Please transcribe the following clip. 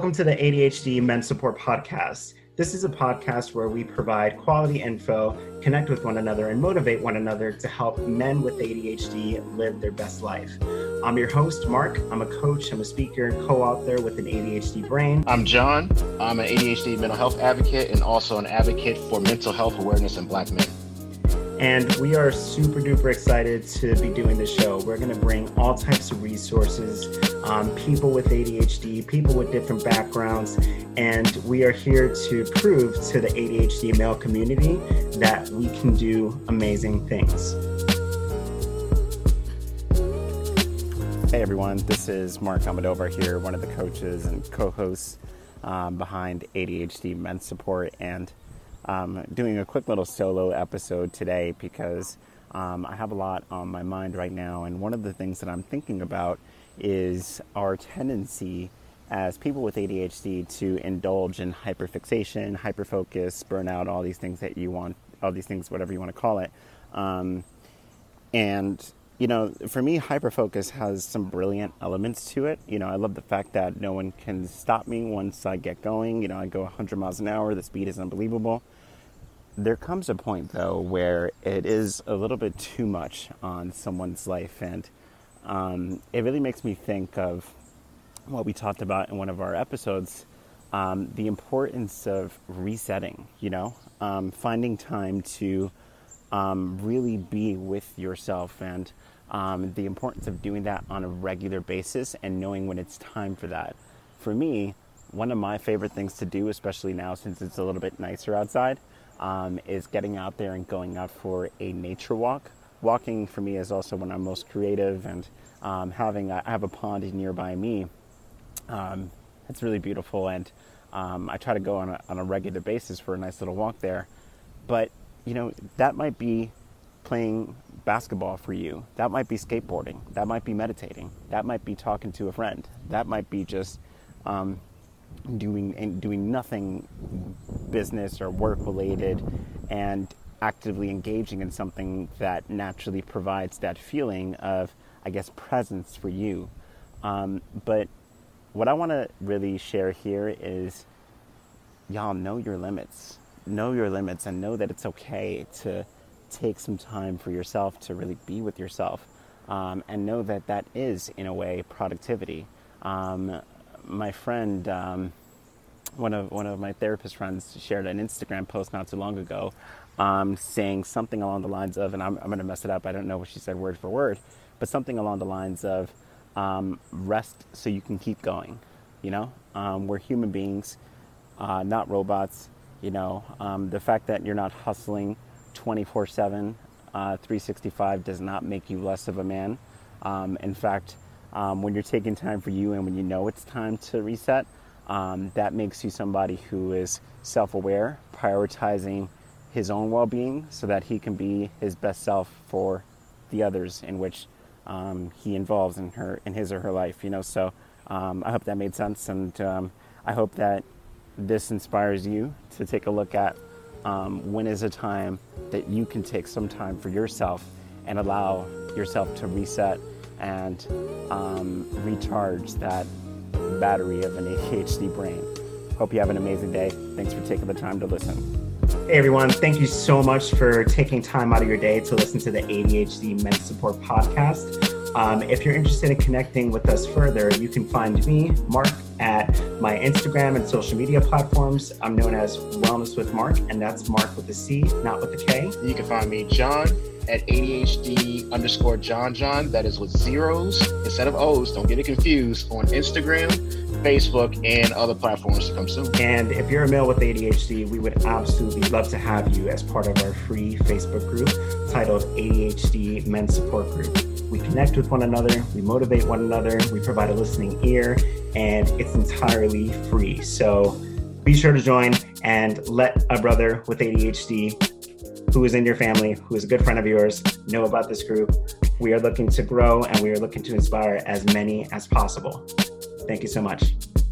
Welcome to the ADHD Men's Support Podcast. This is a podcast where we provide quality info, connect with one another, and motivate one another to help men with ADHD live their best life. I'm your host, Mark. I'm a coach, I'm a speaker, co-author with an ADHD brain. I'm John. I'm an ADHD mental health advocate and also an advocate for mental health awareness in Black men. And we are super duper excited to be doing this show. We're going to bring all types of resources, people with ADHD, people with different backgrounds, and we are here to prove to the ADHD male community that we can do amazing things. Hey everyone, this is Mark Amadova here, one of the coaches and co-hosts behind ADHD Men's Support, and doing a quick little solo episode today because I have a lot on my mind right now, and one of the things that I'm thinking about is our tendency as people with ADHD to indulge in hyperfixation, hyperfocus, burnout, all these things that you want, all these things, whatever you want to call it. And, you know, for me, hyperfocus has some brilliant elements to it. You know, I love the fact that no one can stop me once I get going. You know, I go 100 miles an hour. The speed is unbelievable. There comes a point, though, where it is a little bit too much on someone's life, and it really makes me think of what we talked about in one of our episodes, the importance of resetting, you know, finding time to really be with yourself, and the importance of doing that on a regular basis and knowing when it's time for that. For me, one of my favorite things to do, especially now since it's a little bit nicer outside, is getting out there and going out for a nature walk. Walking for me is also when I'm most creative, and I have a pond nearby me. It's really beautiful, and I try to go on a regular basis for a nice little walk there. But, you know, that might be playing basketball for you. That might be skateboarding. That might be meditating. That might be talking to a friend. That might be just doing nothing business or work related and actively engaging in something that naturally provides that feeling of, I guess, presence for you. But what I want to really share here is, y'all, know your limits. Know your limits and know that it's okay to take some time for yourself to really be with yourself, and know that that is, in a way, productivity. My friend, one of my therapist friends, shared an Instagram post not too long ago, saying something along the lines of, and I'm going to mess it up, I don't know what she said word for word, but something along the lines of, rest so you can keep going. You know, we're human beings, not robots. You know, the fact that you're not hustling 24/7, 365 does not make you less of a man. In fact, when you're taking time for you and when you know it's time to reset, that makes you somebody who is self-aware, prioritizing his own well-being so that he can be his best self for the others in which he involves in his or her life. You know, so I hope that made sense, and I hope that this inspires you to take a look at when is a time that you can take some time for yourself and allow yourself to reset and recharge that battery of an ADHD brain. Hope you have an amazing day. Thanks for taking the time to listen. Hey everyone, thank you so much for taking time out of your day to listen to the ADHD Men's Support Podcast. If you're interested in connecting with us further, you can find me, Mark, at my Instagram and social media platforms. I'm known as Wellness with Mark, and that's Mark with a C, not with a K. You can find me, John, at ADHD_John. That is with zeros instead of O's. Don't get it confused. On Instagram, Facebook, and other platforms to come soon. And if you're a male with ADHD, we would absolutely love to have you as part of our free Facebook group titled ADHD Men's Support Group. We connect with one another, we motivate one another, we provide a listening ear, and it's entirely free. So be sure to join and let a brother with ADHD who is in your family, who is a good friend of yours, know about this group. We are looking to grow and we are looking to inspire as many as possible. Thank you so much.